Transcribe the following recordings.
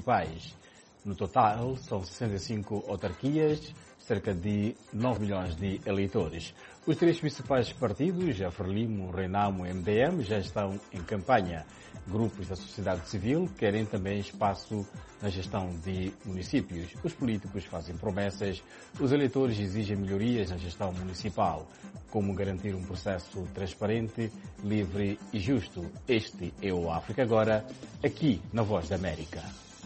municipais. No total, são 65 autarquias, cerca de 9 milhões de eleitores. Os três principais partidos, a Frelimo, Renamo e MDM, já estão em campanha. Grupos da sociedade civil querem também espaço na gestão de municípios. Os políticos fazem promessas, os eleitores exigem melhorias na gestão municipal. Como garantir um processo transparente, livre e justo? Este é o África Agora, aqui na Voz da América.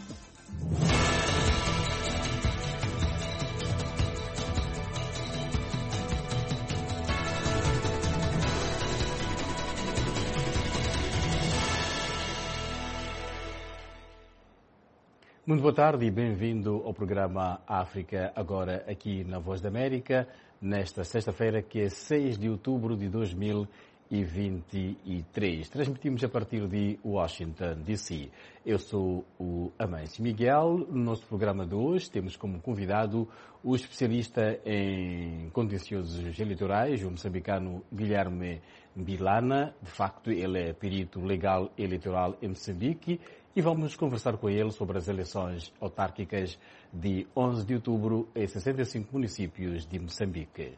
Muito boa tarde e bem-vindo ao programa África Agora, aqui na Voz da América, nesta sexta-feira, que é 6 de outubro de 2023. Transmitimos a partir de Washington, D.C. Eu sou o Amâncio Miguel. No nosso programa de hoje temos como convidado o especialista em contenciosos eleitorais, o moçambicano Guilherme Mbilana. De facto, ele é perito legal eleitoral em Moçambique. E vamos conversar com ele sobre as eleições autárquicas de 11 de outubro em 65 municípios de Moçambique.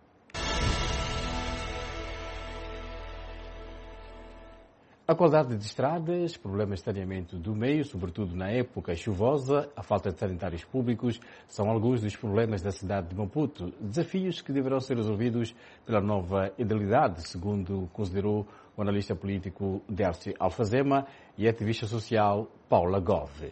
A qualidade de estradas, problemas de saneamento do meio, sobretudo na época chuvosa, a falta de sanitários públicos, são alguns dos problemas da cidade de Maputo. Desafios que deverão ser resolvidos pela nova idealidade, segundo considerou o analista político Dércio Alfazema e a ativista social Paula Gove.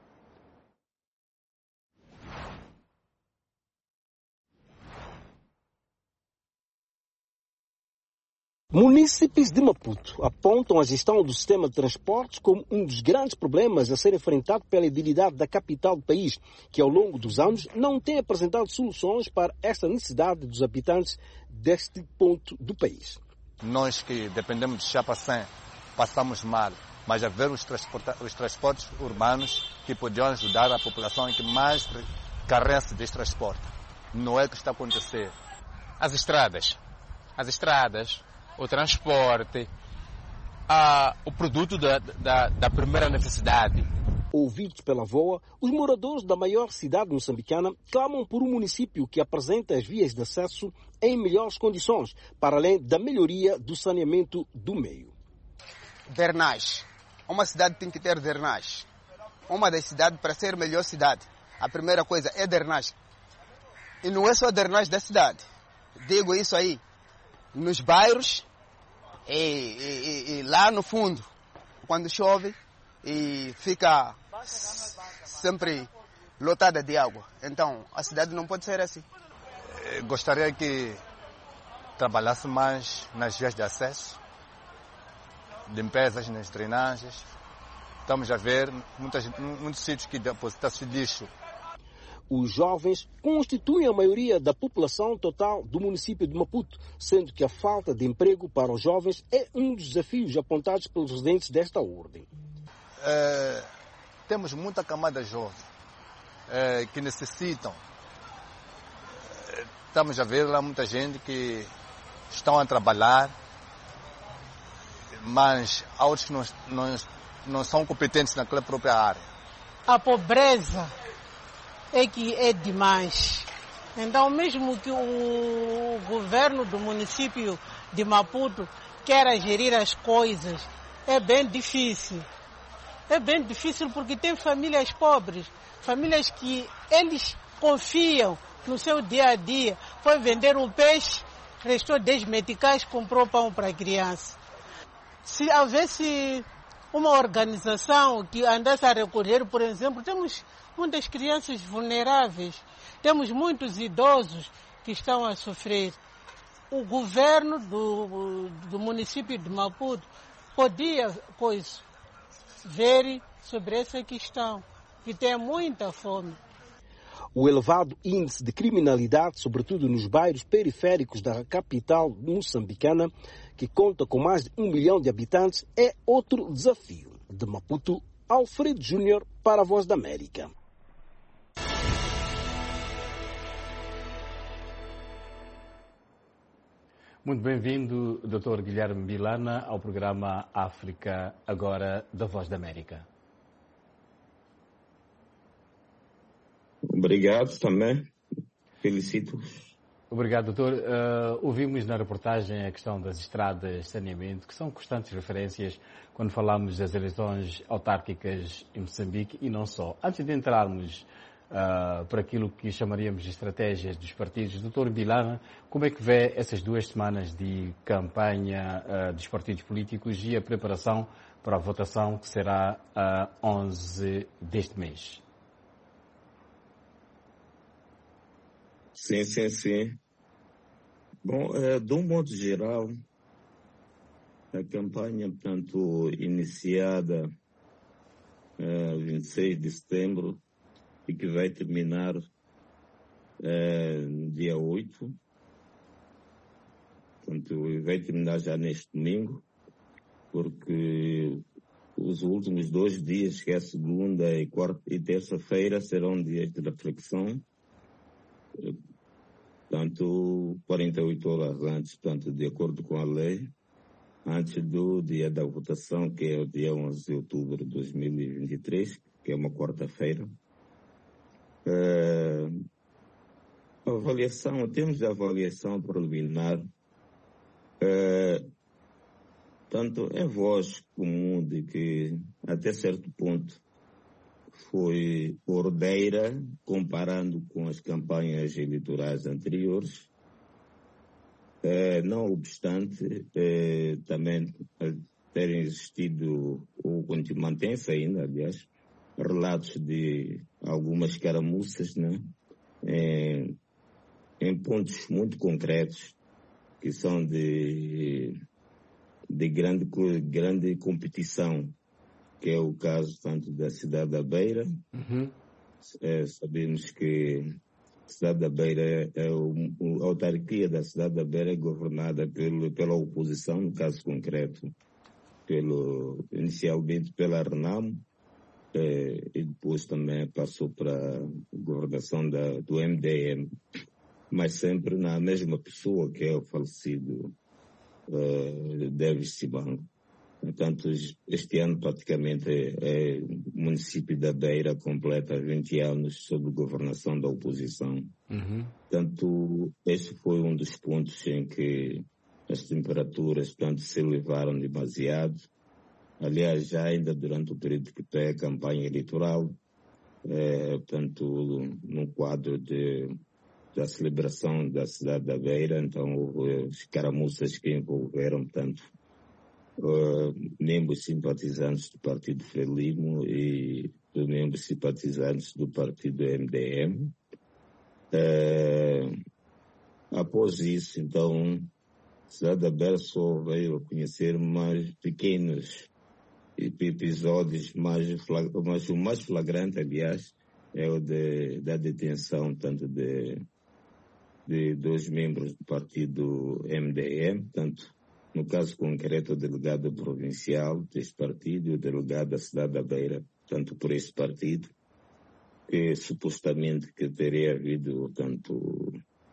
Munícipes de Maputo apontam a gestão do sistema de transportes como um dos grandes problemas a ser enfrentado pela idilidade da capital do país, que ao longo dos anos não tem apresentado soluções para esta necessidade dos habitantes deste ponto do país. Nós que dependemos de Chapacém passamos mal, mas a ver os transportes urbanos que podiam ajudar a população que mais carece deste transporte. Não é o que está a acontecer. As estradas, o transporte, o produto da primeira necessidade. Ouvidos pela VOA, os moradores da maior cidade moçambicana clamam por um município que apresente as vias de acesso em melhores condições, para além da melhoria do saneamento do meio. Drenagem. Uma cidade tem que ter drenagem. Uma das cidades, para ser a melhor cidade, a primeira coisa é drenagem. E não é só a drenagem da cidade. Digo isso aí. Nos bairros e lá no fundo, quando chove e fica sempre lotada de água. Então, a cidade não pode ser assim. Gostaria que trabalhasse mais nas vias de acesso, limpezas nas drenagens. Estamos a ver muitos sítios que depositam-se lixo. Os jovens constituem a maioria da população total do município de Maputo, sendo que a falta de emprego para os jovens é um dos desafios apontados pelos residentes desta ordem. Temos muita camada jovem que necessitam. Estamos a ver lá muita gente que estão a trabalhar, mas outros que não são competentes naquela própria área. A pobreza é que é demais. Então, mesmo que o governo do município de Maputo queira gerir as coisas, é bem difícil. É bem difícil porque tem famílias pobres, famílias que eles confiam no seu dia a dia. Foi vender um peixe, restou 10 meticais, comprou pão para a criança. Se houvesse uma organização que andasse a recolher, por exemplo, temos muitas crianças vulneráveis, temos muitos idosos que estão a sofrer. O governo do município de Maputo podia, ver sobre essa questão, que tem muita fome. O elevado índice de criminalidade, sobretudo nos bairros periféricos da capital moçambicana, que conta com mais de 1 milhão de habitantes, é outro desafio. De Maputo, Alfredo Júnior para a Voz da América. Muito bem-vindo, Dr. Guilherme Mbilana, ao programa África Agora da Voz da América. Obrigado também. Felicito. Obrigado, doutor. Ouvimos na reportagem a questão das estradas de saneamento, que são constantes referências quando falamos das eleições autárquicas em Moçambique e não só. Antes de entrarmos para aquilo que chamaríamos de estratégias dos partidos, doutor Bilana, como é que vê essas 2 semanas de campanha dos partidos políticos e a preparação para a votação que será a 11 deste mês? Sim. Bom, de um modo geral, a campanha, portanto, iniciada 26 de setembro e que vai terminar no dia 8, portanto, vai terminar já neste domingo, porque os últimos 2 dias, que é a segunda e terça-feira, serão dias de reflexão. Portanto, 48 horas antes, portanto, de acordo com a lei, antes do dia da votação, que é o dia 11 de outubro de 2023, que é uma quarta-feira. Temos a avaliação preliminar, tanto é voz comum de que, até certo ponto, foi ordeira, comparando com as campanhas eleitorais anteriores. Não obstante, também terem existido, ou mantém-se ainda, aliás, relatos de algumas caramuças, né? Em pontos muito concretos, que são de grande competição, que é o caso tanto da cidade da Beira. Sabemos que a cidade da Beira, a autarquia da cidade da Beira é governada pela oposição, no caso concreto, inicialmente pela Renamo, e depois também passou para a governação do MDM, mas sempre na mesma pessoa, que é o falecido Davis Cibango. Portanto, este ano praticamente o município da Beira completa 20 anos sob governação da oposição. Portanto, este foi um dos pontos em que as temperaturas, portanto, se elevaram demasiado. Aliás, já ainda durante o período que é a campanha eleitoral, portanto, no quadro da celebração da cidade da Beira, então houve escaramuças que envolveram, portanto, membros simpatizantes do Partido Frelimo e membros simpatizantes do Partido MDM. Após isso, então, a cidade da Beira só veio a conhecer mais pequenos episódios, mas o mais flagrante, aliás, é o da detenção, tanto de 2 membros do Partido MDM, tanto no caso concreto, o delegado provincial deste partido e o delegado da cidade da Beira, tanto por esse partido, que supostamente que teria havido, tanto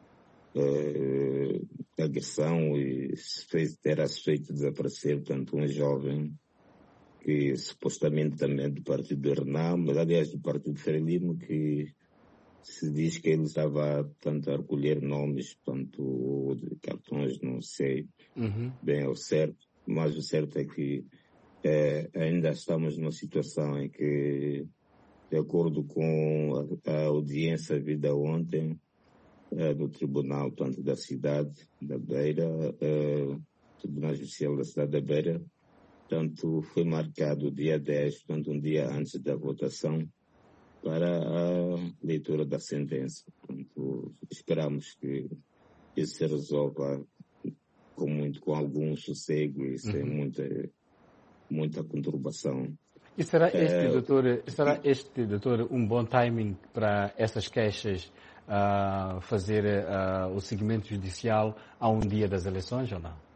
agressão e terá-se feito desaparecer, tanto um jovem que supostamente também do partido do Renamo, mas aliás do partido Frelimo, que se diz que ele estava, portanto, a recolher nomes, portanto, de cartões, não sei bem ao certo, mas o certo é que ainda estamos numa situação em que, de acordo com a audiência vida ontem do Tribunal, portanto, da cidade da Beira, Tribunal Judicial da cidade da Beira, portanto, foi marcado o dia 10, portanto, um dia antes da votação, para a leitura da sentença. Portanto, esperamos que isso se resolva com algum sossego e sem muita conturbação. E será este, doutor, um bom timing para essas queixas fazer o seguimento judicial a um dia das eleições ou não?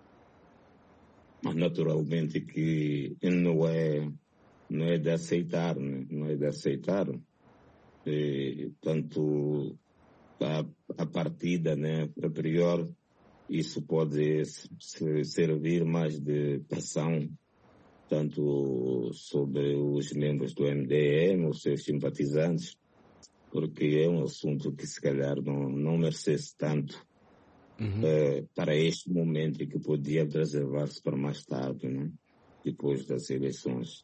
Naturalmente que não é de aceitar, né? Não é de aceitar. Tanto a partida, né, a priori, isso pode servir mais de pressão, tanto sobre os membros do MDM, os seus simpatizantes, porque é um assunto que se calhar não merecesse tanto para este momento e que podia reservar-se para mais tarde, né? Depois das eleições.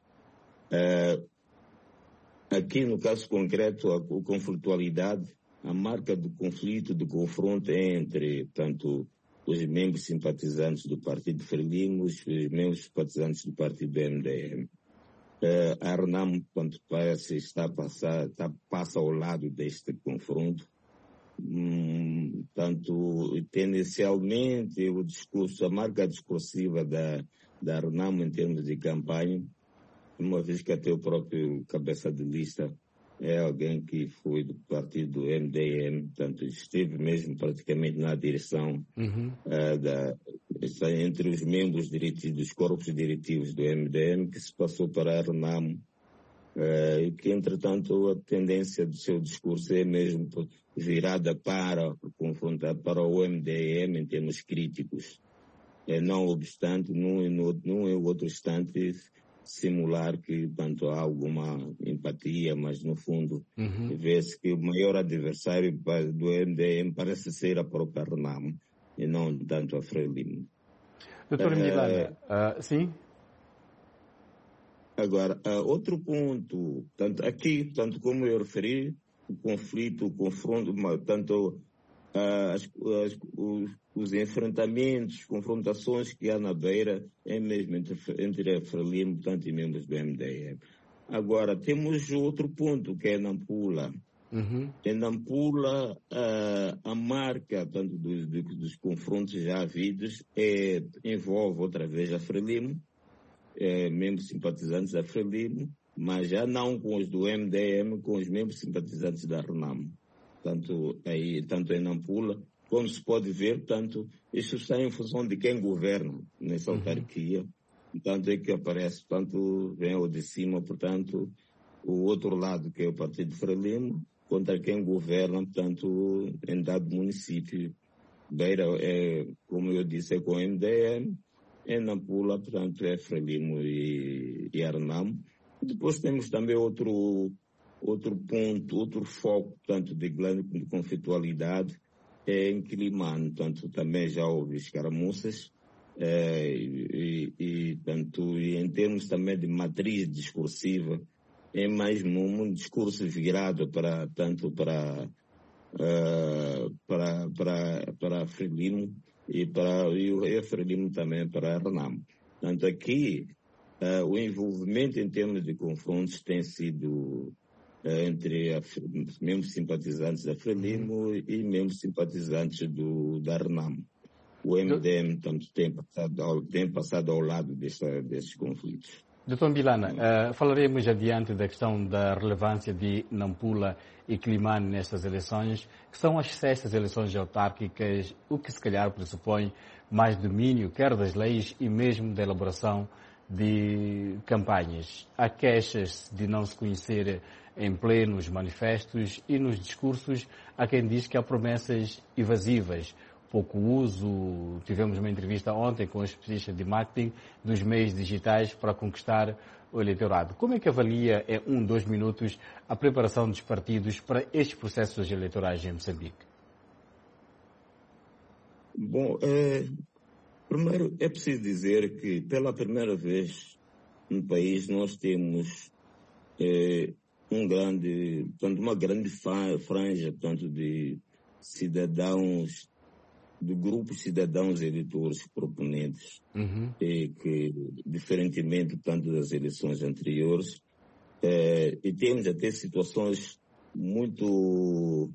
Aqui no caso concreto, a conflitualidade, a marca do conflito, do confronto entre, tanto os membros simpatizantes do Partido Frelimo, os membros simpatizantes do Partido MDM. A RENAM, quanto parece, passa ao lado deste confronto. Tanto tendencialmente o discurso, a marca discursiva da RENAM em termos de campanha, uma vez que até o próprio cabeça de lista é alguém que foi do partido MDM, portanto esteve mesmo praticamente na direção está entre os membros diretivos, dos corpos diretivos do MDM, que se passou para a RENAM, e que entretanto a tendência do seu discurso é mesmo virada para confrontar para o MDM em termos críticos. Não obstante, num e outro instante, simular que tanto há alguma empatia, mas no fundo vê-se que o maior adversário do MDM parece ser a própria RENAM e não tanto a Frelimo. Doutor Milana, sim? Agora, outro ponto, tanto como eu referi, o conflito, o confronto, tanto os enfrentamentos, confrontações que há na beira, é mesmo entre a Frelimo, tanto e membros do MDM. Agora, temos outro ponto, que é Nampula. Em Nampula, a marca, tanto dos confrontos já havidos, envolve outra vez a Frelimo, membros simpatizantes da Frelimo, mas já não com os do MDM, com os membros simpatizantes da RENAM. Tanto em Nampula, como se pode ver, portanto, isso está em função de quem governa nessa autarquia. Portanto, é que aparece, portanto, vem ao de cima, portanto, o outro lado, que é o Partido Frelimo, contra quem governa, portanto, em dado município. Beira, como eu disse, é com o MDM, em Nampula, portanto, é Frelimo e a RENAM. Depois temos também outro ponto, outro foco, portanto, de grande conflitualidade, em Quilimane, portanto, também já houve escaramuças, e em termos também de matriz discursiva, é mais um discurso virado para Frelimo e a Frelimo também para a RENAM. Portanto, aqui, o envolvimento em termos de confrontos tem sido entre membros simpatizantes da Frelimo e membros simpatizantes da RENAM. O MDM tanto tem passado ao lado desses conflitos. Doutor Milana, falaremos adiante da questão da relevância de Nampula e Quilimane nestas eleições, que são as 6ª eleições autárquicas, o que se calhar pressupõe mais domínio, quer das leis e mesmo da elaboração de campanhas. Há queixas de não se conhecer em pleno os manifestos e nos discursos há quem diz que há promessas evasivas, pouco uso. Tivemos uma entrevista ontem com o especialista de marketing dos meios digitais para conquistar o eleitorado. Como é que avalia, em 2 minutos, a preparação dos partidos para estes processos eleitorais em Moçambique? Bom, primeiro é preciso dizer que pela primeira vez no país nós temos uma grande franja, portanto, de cidadãos, de grupos de cidadãos eleitores proponentes, e que, diferentemente, portanto, das eleições anteriores, e temos até situações muito,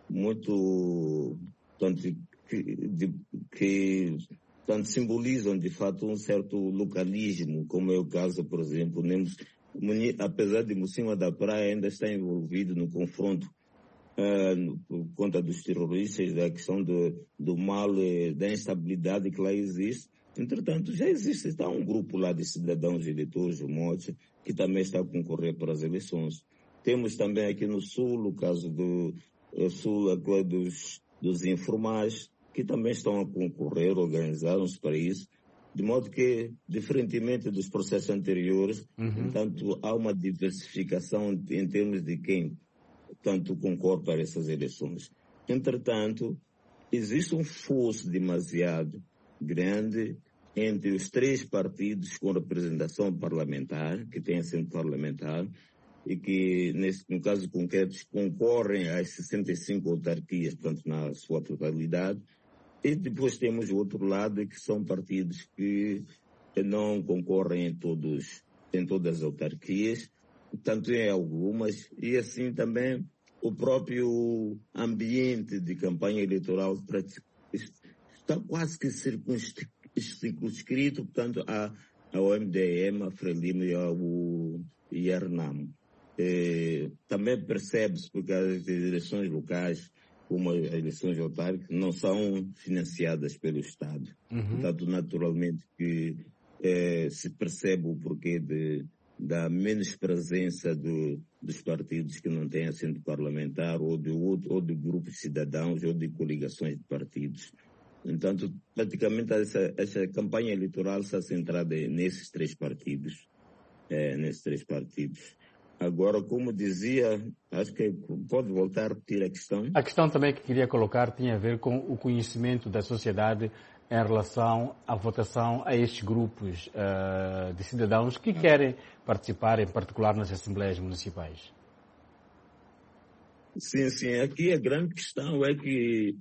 portanto, que portanto, simbolizam, de fato, um certo localismo, como é o caso, por exemplo, apesar de Mocima da Praia ainda está envolvido no confronto por conta dos terroristas, da questão do mal, da instabilidade que lá existe. Entretanto, já está um grupo lá de cidadãos eleitores, o MOTE, que também está a concorrer para as eleições. Temos também aqui no Sul, o caso do Sul, dos informais, que também estão a concorrer, organizaram-se para isso, de modo que, diferentemente dos processos anteriores, portanto, há uma diversificação em termos de quem tanto concorre para essas eleições. Entretanto, existe um fosso demasiado grande entre os 3 partidos com representação parlamentar, que têm assento parlamentar, e que, no caso concreto, concorrem às 65 autarquias, portanto, na sua totalidade. E depois temos o outro lado, que são partidos que não concorrem em todas as autarquias, tanto em algumas, e assim também o próprio ambiente de campanha eleitoral está quase que circunscrito, portanto, ao MDM, a Frelimo e a Renamo. Também percebe-se porque as eleições locais, como as eleições autárquicas, não são financiadas pelo Estado. Portanto, naturalmente que se percebe o porquê da menos presença dos partidos que não têm assento parlamentar ou de grupos de cidadãos ou de coligações de partidos. Portanto, praticamente essa campanha eleitoral está centrada nesses 3 partidos. Agora, como dizia, acho que pode voltar a repetir a questão. A questão também que queria colocar tinha a ver com o conhecimento da sociedade em relação à votação a estes grupos de cidadãos que querem participar, em particular nas assembleias municipais. Sim. Aqui a grande questão é que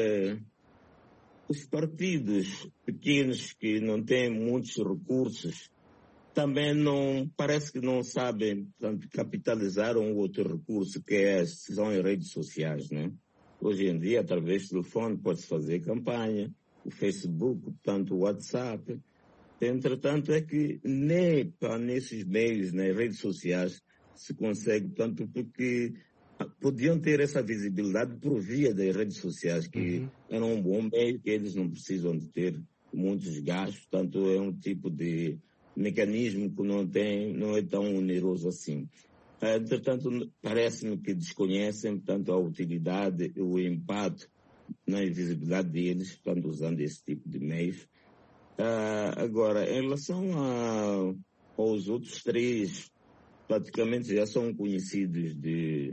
os partidos pequenos que não têm muitos recursos também parece que não sabem, portanto, capitalizar um outro recurso que são as redes sociais, né? Hoje em dia, através do telefone, pode-se fazer campanha, o Facebook, portanto, o WhatsApp. Entretanto, é que nem nesses meios, nas redes sociais, se consegue, portanto, porque podiam ter essa visibilidade por via das redes sociais, que eram um bom meio, que eles não precisam de ter muitos gastos, portanto, é um tipo de mecanismo que não é tão oneroso assim. Entretanto, parece-me que desconhecem, portanto, a utilidade e o impacto na visibilidade deles, portanto, usando esse tipo de meios. Agora, em relação aos outros 3, praticamente já são conhecidos de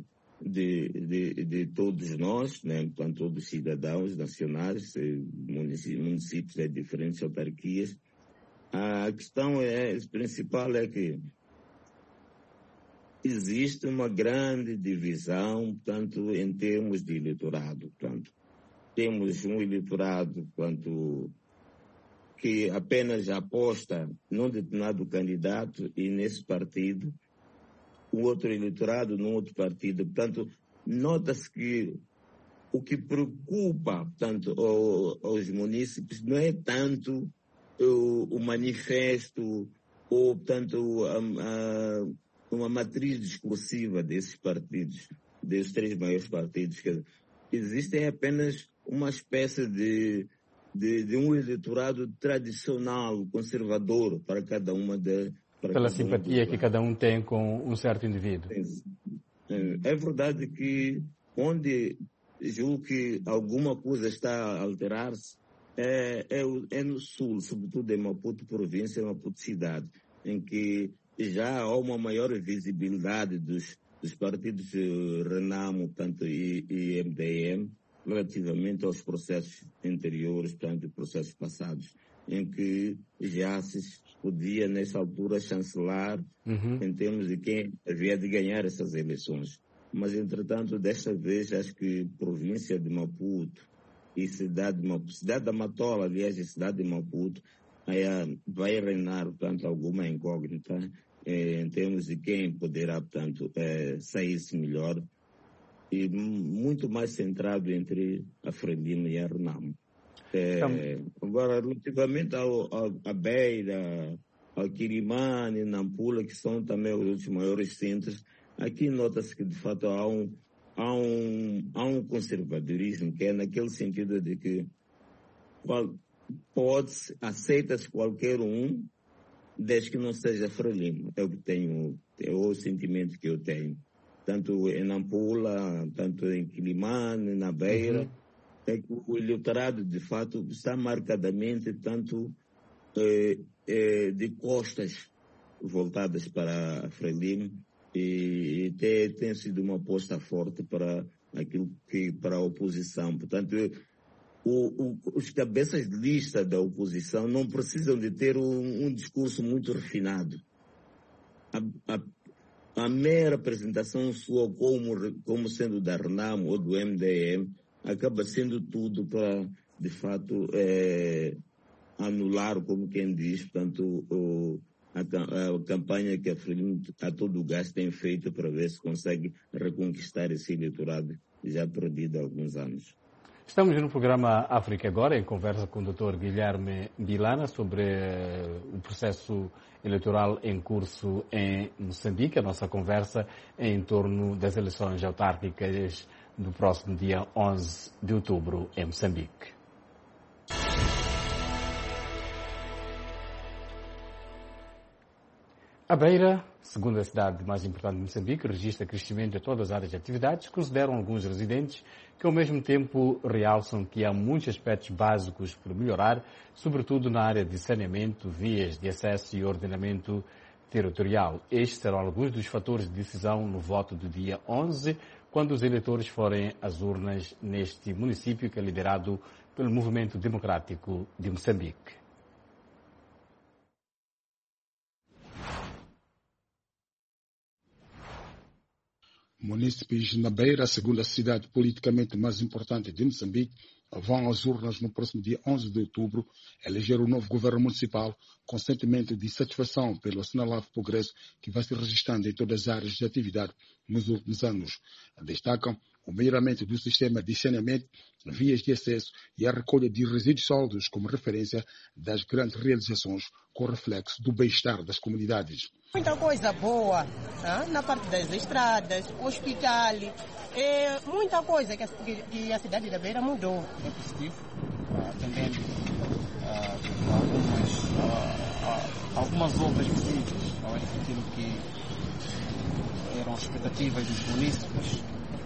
todos nós, né? Portanto, todos os cidadãos nacionais, municípios de diferentes autarquias. A questão principal é que existe uma grande divisão, portanto, em termos de eleitorado. Portanto, temos um eleitorado, portanto, que apenas aposta num determinado candidato e nesse partido, o outro eleitorado num outro partido. Portanto, nota-se que o que preocupa, portanto, aos munícipes não é tanto o manifesto ou, portanto, uma matriz discursiva desses partidos, desses 3 maiores partidos. Que existem apenas uma espécie de um eleitorado tradicional, conservador, para cada uma pela simpatia que cada um tem com um certo indivíduo. É verdade que onde julgo que alguma coisa está a alterar-se é no sul, sobretudo em Maputo província, Maputo cidade, em que já há uma maior visibilidade dos partidos Renamo, portanto, e MDM, relativamente aos processos anteriores, portanto, processos passados, em que já se podia, nessa altura, chancelar em termos de quem havia de ganhar essas eleições. Mas, entretanto, desta vez, acho que província de Maputo e cidade da Matola, aliás, e cidade de Maputo, vai reinar, portanto, alguma incógnita em termos de quem poderá, portanto, sair-se melhor, e muito mais centrado entre a Frelimo e a Renamo. Agora, relativamente à Beira, ao Quirimane, Nampula, que são também os outros maiores centros, aqui nota-se que, de fato, há um conservadorismo, que é naquele sentido de que aceita-se qualquer um, desde que não seja Frelimo. É o sentimento que eu tenho. Tanto em Nampula, tanto em Quilimane, na Beira, é que o eleitorado, de fato, está marcadamente tanto de costas voltadas para Frelimo, e tem sido uma aposta forte para a oposição. Portanto, os cabeças de lista da oposição não precisam de ter um discurso muito refinado. A mera apresentação sua como sendo da RENAMO ou do MDM acaba sendo tudo para, de fato, anular, como quem diz, portanto, a campanha que a Frelimo a todo o gás tem feito para ver se consegue reconquistar esse eleitorado já perdido há alguns anos. Estamos no programa África Agora, em conversa com o Dr. Guilherme Bilana sobre o processo eleitoral em curso em Moçambique. A nossa conversa é em torno das eleições autárquicas do próximo dia 11 de outubro em Moçambique. A Beira, segunda cidade mais importante de Moçambique, registra crescimento em todas as áreas de atividades. Consideram alguns residentes que, ao mesmo tempo, realçam que há muitos aspectos básicos por melhorar, sobretudo na área de saneamento, vias de acesso e ordenamento territorial. Estes serão alguns dos fatores de decisão no voto do dia 11, quando os eleitores forem às urnas neste município que é liderado pelo Movimento Democrático de Moçambique. Munícipes na Beira, a segunda cidade politicamente mais importante de Moçambique, vão às urnas no próximo dia 11 de outubro eleger o novo governo municipal com sentimento de satisfação pelo assinalado progresso que vai se registrando em todas as áreas de atividade nos últimos anos. Destacam o melhoramento do sistema de saneamento, vias de acesso e a recolha de resíduos sólidos como referência das grandes realizações com reflexo do bem-estar das comunidades. Muita coisa boa na parte das estradas, hospital, muita coisa que a cidade da Beira mudou. É positivo, atendendo algumas obras possíveis, aquilo que eram expectativas dos munícipes,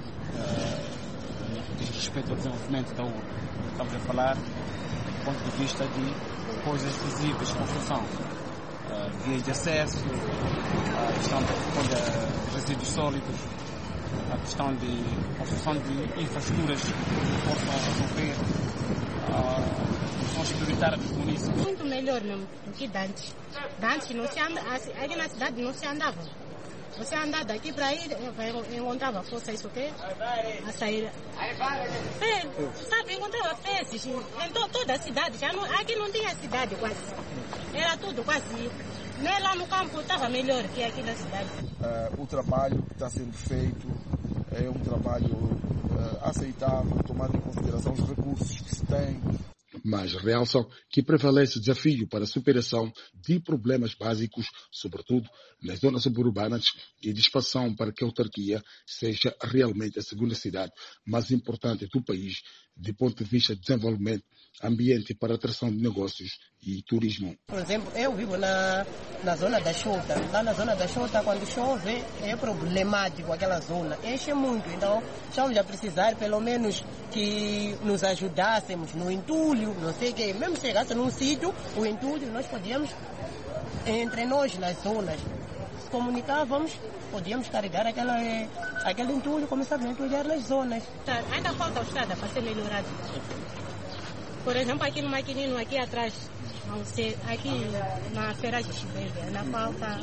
diz respeito ao desenvolvimento da urba. Estamos a falar do ponto de vista de coisas visíveis, construção. Vias de acesso, a questão da recolha de resíduos sólidos, a questão de construção de infraestruturas que possam resolver questões prioritárias dos municípios. Muito melhor mesmo do que antes. Antes não se anda, aqui na cidade não se andava. Você andar daqui para ir, encontrava força, isso aqui, a sair. Sabe, encontrava fezes em toda a cidade. Aqui não tinha cidade quase. Era tudo quase. Nem lá no campo estava melhor que aqui na cidade. O trabalho que está sendo feito é um trabalho aceitável, tomando em consideração os recursos que se tem. Mas realçam que prevalece o desafio para a superação de problemas básicos, sobretudo nas zonas suburbanas, e de expansão para que a autarquia seja realmente a segunda cidade mais importante do país, do ponto de vista de desenvolvimento, ambiente para atração de negócios e turismo. Por exemplo, eu vivo na zona da Xota. Lá na zona da Xota, quando chove, é problemático aquela zona. Enche muito, então estamos a precisar pelo menos que nos ajudássemos no entulho, não sei o quê. Mesmo se chegasse num sítio, o entulho, nós podíamos, entre nós, nas zonas, comunicávamos, podíamos carregar aquele entulho, começar a entulhar nas zonas. Ainda falta a estrada para ser melhorada. Por exemplo, aqui no Maquinino, aqui atrás, aqui na Feira de Chiveira, ainda falta.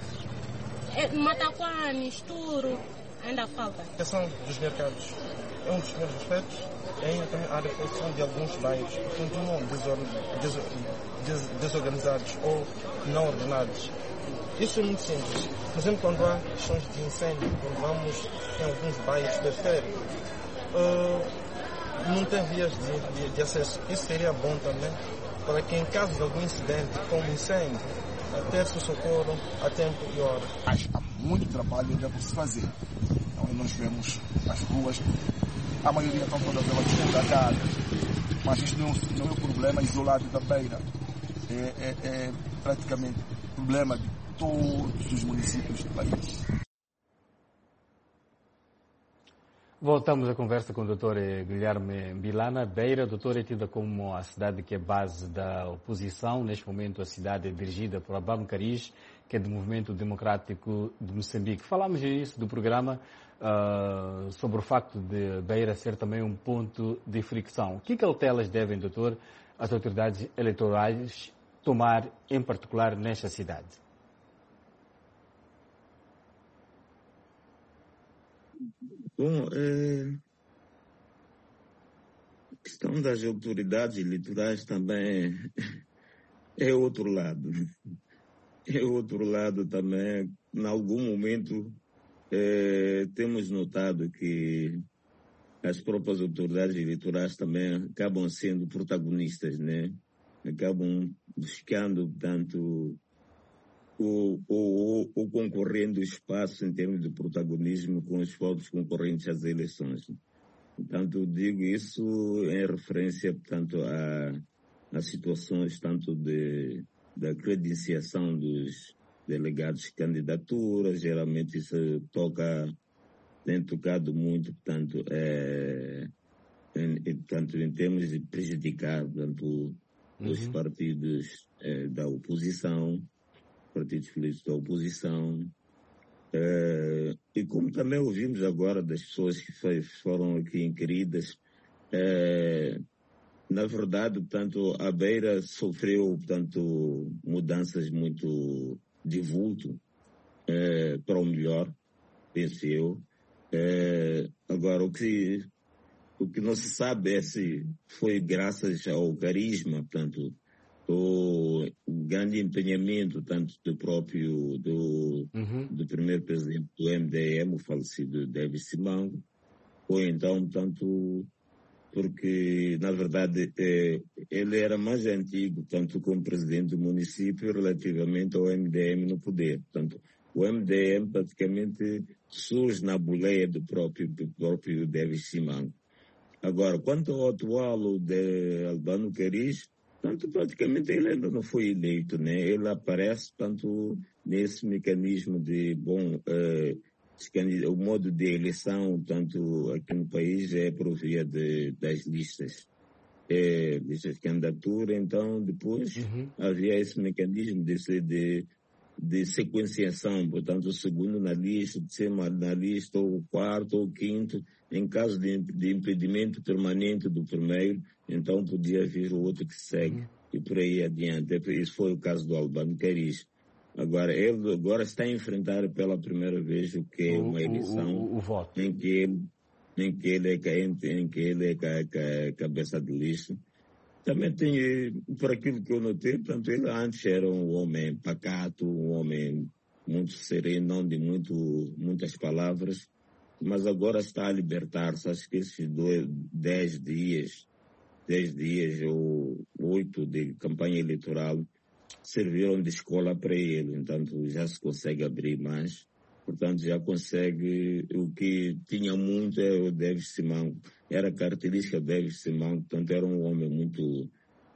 Mataquane, Esturo, ainda falta. A questão dos mercados é um dos primeiros aspectos. Ainda também a reflexão de alguns bairros que continuam desorganizados ou não ordenados. Isso é muito simples. Por exemplo, quando há questões de incêndio, quando vamos em alguns bairros periféricos, não tem vias de acesso. Isso seria bom também, para que em caso de algum incidente, como incêndio, ter-se o socorro a tempo e hora. Há muito trabalho ainda por se fazer. Então, nós vemos as ruas, a maioria estão todas elas descongatadas, mas isto não é um problema isolado da Beira. É praticamente problema de todos os municípios do país. Voltamos à conversa com o Dr. Guilherme Mbilana. Beira, doutor, é tida como a cidade que é base da oposição. Neste momento, a cidade é dirigida por Abam Karis, que é do Movimento Democrático de Moçambique. Falámos no início do programa sobre o facto de Beira ser também um ponto de fricção. O que cautelas devem, doutor, as autoridades eleitorais tomar, em particular, nesta cidade? Bom, a questão das autoridades eleitorais também é outro lado. É outro lado também. Em algum momento, temos notado que as próprias autoridades eleitorais também acabam sendo protagonistas, né? Acabam buscando, tanto ou concorrendo espaço em termos de protagonismo com os próprios concorrentes às eleições. Portanto, digo isso em referência, portanto, a situações tanto da credenciação dos delegados de candidatura. Geralmente isso tem tocado muito, portanto, em termos de prejudicar, portanto, os partidos da oposição, partidos políticos da oposição, e como também ouvimos agora das pessoas que foram aqui inquiridas, na verdade, portanto, a Beira sofreu, portanto, mudanças muito de vulto para o melhor, penso eu. Agora, o que não se sabe é se foi graças ao carisma, portanto, o grande empenhamento, tanto do primeiro presidente do MDM, o falecido David Simango, ou então, tanto porque, na verdade, ele era mais antigo, tanto como presidente do município, relativamente ao MDM no poder. Portanto, o MDM praticamente surge na boleia do próprio David Simango. Agora, quanto ao atual de Albano Karis, tanto praticamente ele ainda não foi eleito, né? Ele aparece tanto nesse mecanismo de, o modo de eleição, tanto aqui no país, é por via das listas de candidatura. Então, depois havia esse mecanismo de sequenciação, portanto, o segundo na lista, o terceiro na lista, ou o quarto, ou o quinto, em caso de impedimento permanente do primeiro, então podia vir o outro que segue, e por aí adiante. Isso foi o caso do Albano Karis. Agora, ele está a enfrentar pela primeira vez o que é uma eleição em que ele é cabeça de lista. Também tem, por aquilo que eu notei, portanto, ele antes era um homem pacato, um homem muito sereno, não de muitas palavras, mas agora está a libertar-se. Acho que esses 10 dias ou 8 de campanha eleitoral serviram de escola para ele. Então, já se consegue abrir mais. Portanto, já consegue. O que tinha muito é o David Simango. Era característica do David Simango. Portanto, era um homem muito...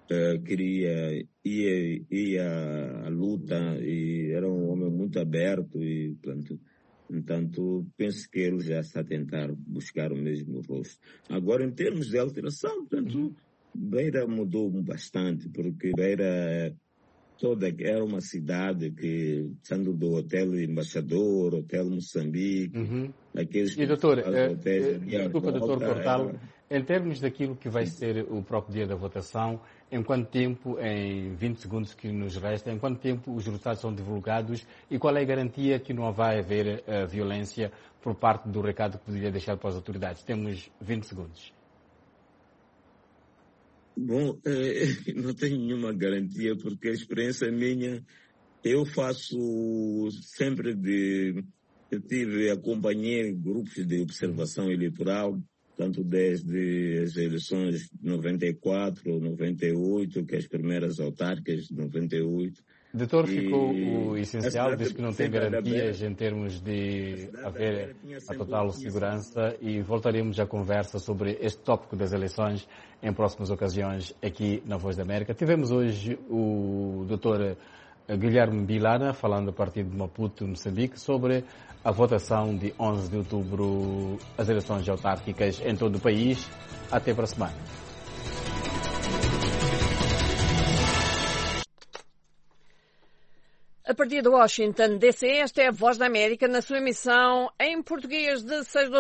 ia à luta, e era um homem muito aberto. E, portanto, penso que ele já está a tentar buscar o mesmo rosto. Agora, em termos de alteração, portanto, Beira mudou bastante, porque Beira era uma cidade que, sendo do Hotel Embaixador, Hotel Moçambique, aqueles... E, doutor, desculpa, doutor Cortalo, em termos daquilo que vai ser o próprio dia da votação, em quanto tempo, em 20 segundos que nos resta, em quanto tempo os resultados são divulgados e qual é a garantia que não vai haver violência por parte do recado que poderia deixar para as autoridades? Temos 20 segundos. Bom, não tenho nenhuma garantia, porque a experiência minha, eu faço sempre acompanhei grupos de observação eleitoral, tanto desde as eleições de 94, 98, que as primeiras autárquicas de 98. Doutor, ficou o essencial, diz que não tem garantias em termos de haver a total segurança, e voltaremos à conversa sobre este tópico das eleições em próximas ocasiões aqui na Voz da América. Tivemos hoje o doutor Guilherme Bilana, falando do partido de Maputo, Moçambique, sobre a votação de 11 de outubro, as eleições autárquicas em todo o país. Até para a semana. A partir de Washington, DC, esta é a Voz da América na sua emissão em português de 6 de